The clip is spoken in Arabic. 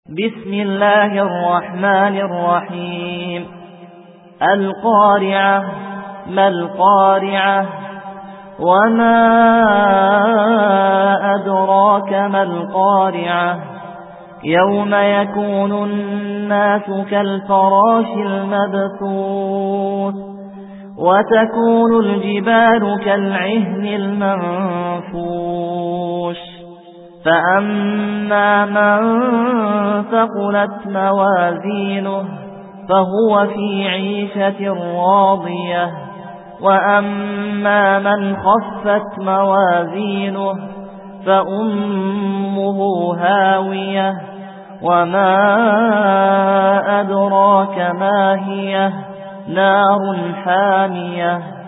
بسم الله الرحمن الرحيم. القارعة. ما القارعة؟ وما أدراك ما القارعة؟ يوم يكون الناس كالفراش المبثوث وتكون الجبال كالعهن المنفوش فأما من ثقلت موازينه فهو في عيشة راضية وأما من خفت موازينه فأمه هاوية وما أدراك ما هي نار حامية